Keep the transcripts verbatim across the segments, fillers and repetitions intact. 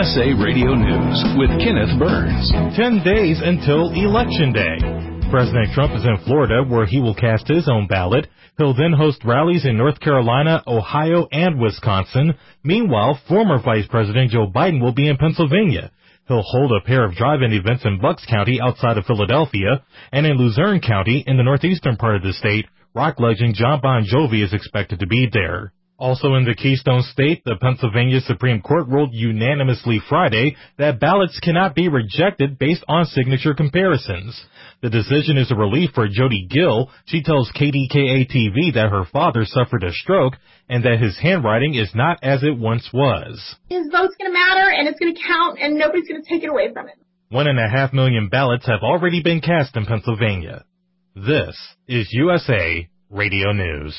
S A Radio News with Kenneth Burns. Ten days until Election Day. President Trump is in Florida, where he will cast his own ballot. He'll then host rallies in North Carolina, Ohio, and Wisconsin. Meanwhile, former Vice President Joe Biden will be in Pennsylvania. He'll hold a pair of drive-in events in Bucks County outside of Philadelphia, and in Luzerne County in the northeastern part of the state, rock legend John Bon Jovi is expected to be there. Also in the Keystone State, the Pennsylvania Supreme Court ruled unanimously Friday that ballots cannot be rejected based on signature comparisons. The decision is a relief for Jody Gill. She tells K D K A T V that her father suffered a stroke and that his handwriting is not as it once was. His vote's going to matter, and it's going to count, and nobody's going to take it away from him. One and a half million ballots have already been cast in Pennsylvania. This is U S A Radio News.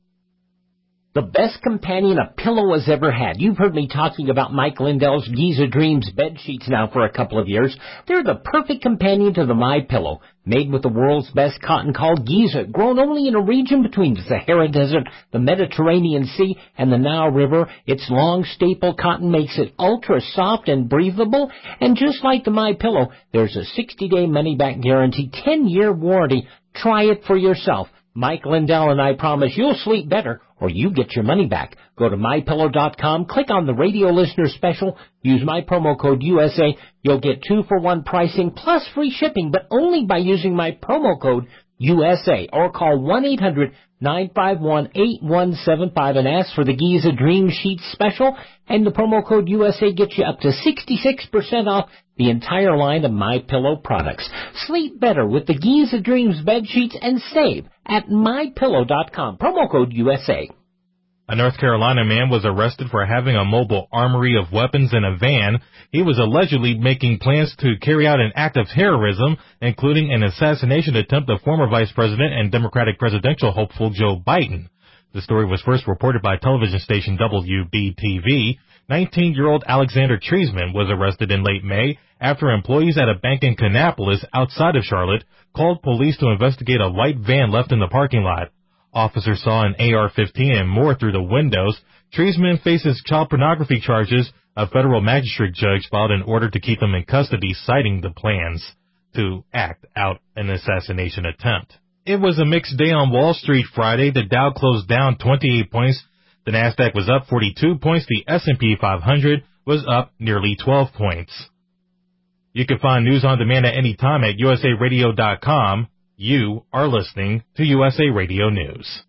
The best companion a pillow has ever had. You've heard me talking about Mike Lindell's Giza Dreams bed sheets now for a couple of years. They're the perfect companion to the MyPillow. Made with the world's best cotton called Giza, grown only in a region between the Sahara Desert, the Mediterranean Sea, and the Nile River. Its long staple cotton makes it ultra soft and breathable. And just like the MyPillow, there's a sixty-day money-back guarantee, ten-year warranty. Try it for yourself. Mike Lindell and I promise you'll sleep better or you get your money back. Go to my pillow dot com, click on the radio listener special, use my promo code U S A. You'll get two for one pricing plus free shipping, but only by using my promo code U S A, or call one eight hundred nine five one eight one seven five and ask for the Giza Dream Sheet special, and the promo code U S A gets you up to sixty-six percent off the entire line of MyPillow products. Sleep better with the Giza Dreams bed sheets and save at my pillow dot com. Promo code U S A. A North Carolina man was arrested for having a mobile armory of weapons in a van. He was allegedly making plans to carry out an act of terrorism, including an assassination attempt of former Vice President and Democratic presidential hopeful Joe Biden. The story was first reported by television station W B T V. nineteen-year-old Alexander Treisman was arrested in late May after employees at a bank in Kannapolis outside of Charlotte called police to investigate a white van left in the parking lot. Officers saw an A R fifteen and more through the windows. Treisman faces child pornography charges. A federal magistrate judge filed an order to keep him in custody, citing the plans to act out an assassination attempt. It was a mixed day on Wall Street Friday. The Dow closed down twenty-eight points. The Nasdaq was up forty-two points. The S and P five hundred was up nearly twelve points. You can find news on demand at any time at U S A radio dot com. You are listening to U S A Radio News.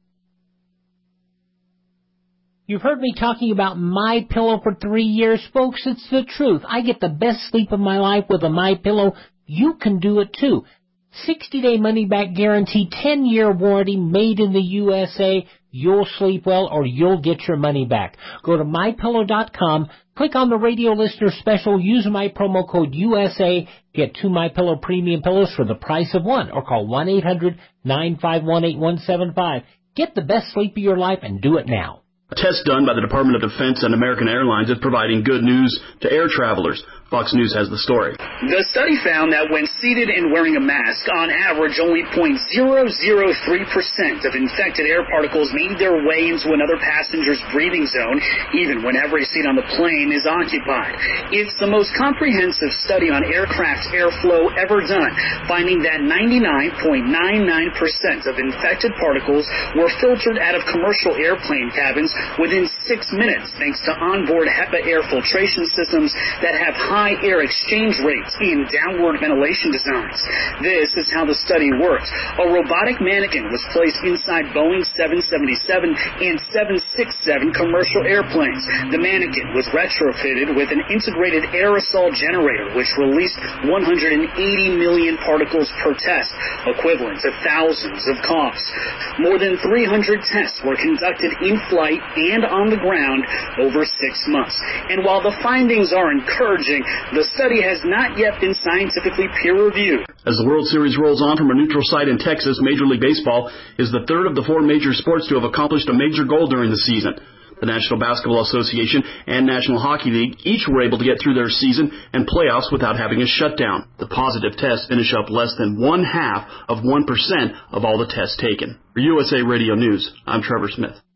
You've heard me talking about MyPillow for three years, folks. It's the truth. I get the best sleep of my life with a MyPillow. You can do it too. sixty-day money-back guarantee, ten-year warranty, made in the U S A. You'll sleep well or you'll get your money back. Go to my pillow dot com, click on the radio listener special, use my promo code U S A, get two MyPillow premium pillows for the price of one, or call one eight hundred nine five one eight one seven five. Get the best sleep of your life and do it now. A test done by the Department of Defense and American Airlines is providing good news to air travelers. Fox News has the story. The study found that when seated and wearing a mask, on average, only zero point zero zero three percent of infected air particles made their way into another passenger's breathing zone, even when every seat on the plane is occupied. It's the most comprehensive study on aircraft airflow ever done, finding that ninety-nine point nine nine percent of infected particles were filtered out of commercial airplane cabins within six minutes, thanks to onboard HEPA air filtration systems that have high high air exchange rates in downward ventilation designs. This is how the study worked. A robotic mannequin was placed inside Boeing seven seventy-seven and seven sixty-seven commercial airplanes. The mannequin was retrofitted with an integrated aerosol generator, which released one hundred eighty million particles per test, equivalent to thousands of coughs. More than three hundred tests were conducted in flight and on the ground over six months. And while the findings are encouraging, the study has not yet been scientifically peer-reviewed. As the World Series rolls on from a neutral site in Texas, Major League Baseball is the third of the four major sports to have accomplished a major goal during the season. The National Basketball Association and National Hockey League each were able to get through their season and playoffs without having a shutdown. The positive tests finish up less than one half of one percent of all the tests taken. For U S A Radio News, I'm Trevor Smith.